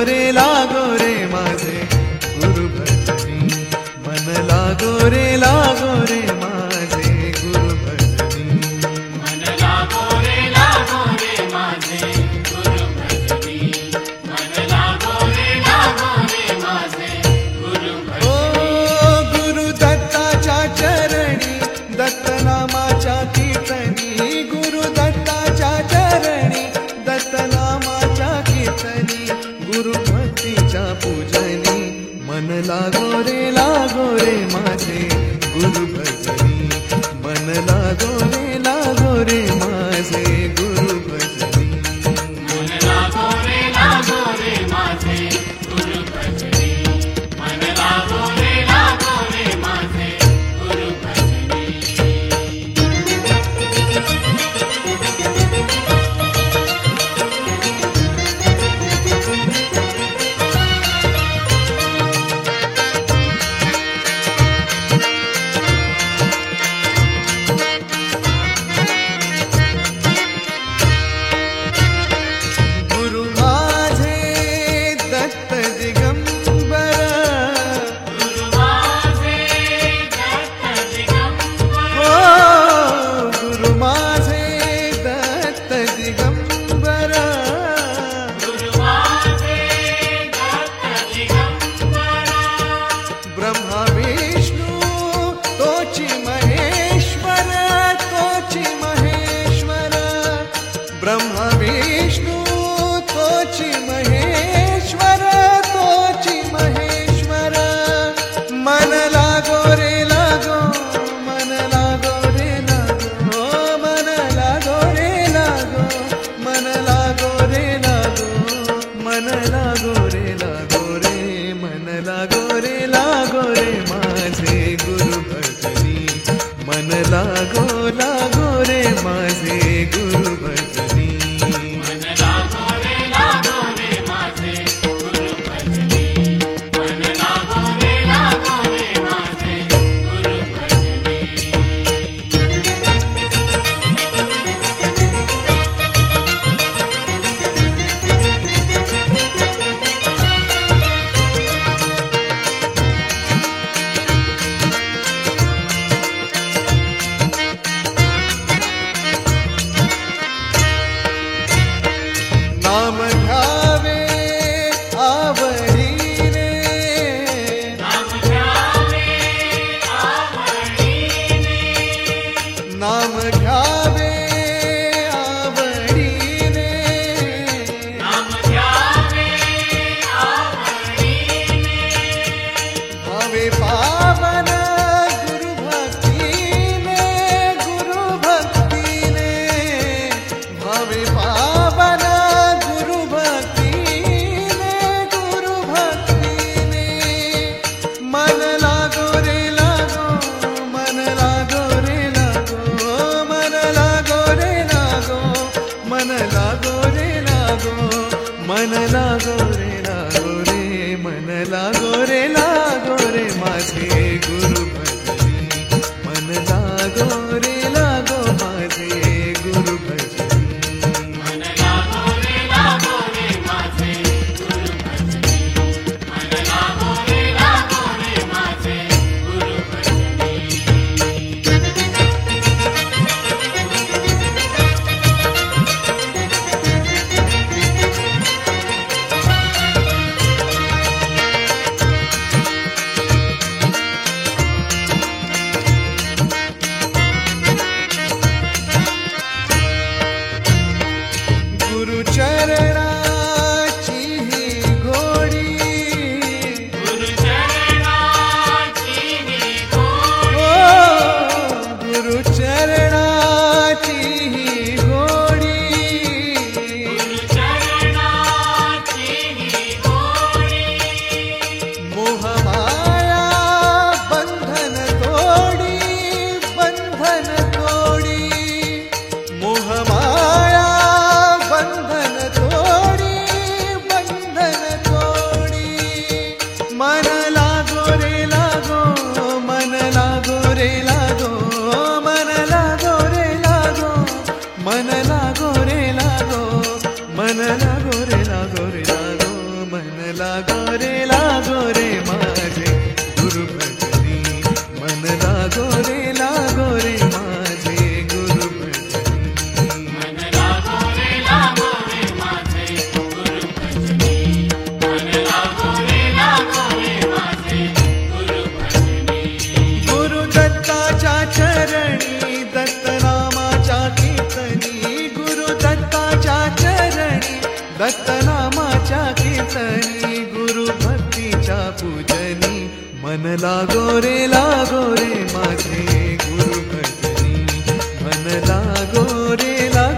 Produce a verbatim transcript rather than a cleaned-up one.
रे लागो रे माझे गुरु भजनी, मन लागो रे लागो रे माझे गुरु भजनी, मन लागो रे लागो रे माझे गुरु भजनी, मन लागो रे लागो रे माझे गुरु भजनी. ओ गुरु दत्ताच्या चरणी दत्तनामाच्या कीर्तनी, गुरु दत्ताच्या चरणी दत्तनामाच्या कीर्तनी, गुरु भक्तीच्या पूजनी, मन लागो रे लागो रे माझे गुरु भजनी, मन लागो रे लागो रे माझे गुरु भजनी, मन लागो रे लागो रे माझे गुरु भजनी, मन लागो रे लागो रे माझे गुरु भजनी. गुरु माझे दत्त दिगंबर, गुरु माझे दत्त दिगंबर, ओ गुरु माझे दत्त दिगंबर, गुरु माझे दत्त दिगंबर, ब्रह्मा विष्णू तोची महेश्वर, तोची महेश्वर, ब्रह्मा विष्णू तोची महेश्वर, तोची महेश्वर, मन लागो रे लागो, मन लागो रे लागो, मन लागो रे लागो, मन लागो रे लागो, मन लागो रे लागो रे, मन लागो रे लागो रे माझे गुरु भजनी, मन लागो लागो रे माझे गुरु भजनी, मन लागो रे लागो रे माझे गुरु भजनी, मन लागो रे लागो रे माझे गुरु भजनी. नाम घ्यावे आवडीने, नाम घ्यावे आवडीने, नाम घ्यावे आवडीने, नाम घ्यावे आवडीने, भावे पावन गुरु भक्तीने, गुरु भक्तीने, भावे पावन गुरु भक्तीने, गुरु भक्तीने, मन लागो रे लागो, मन लागो रे लागो, मन लागो रे लागो, मन लागो रे लागो, मन लागो रे लागो रे, मन लागो रे लागो रे माझे गुरु भजनी. दत्तनामाच्या कीर्तनी गुरु भक्तीच्या पूजनी मन लागो रे लागो रे माझे गुरु भजनी मन लागो रे लागो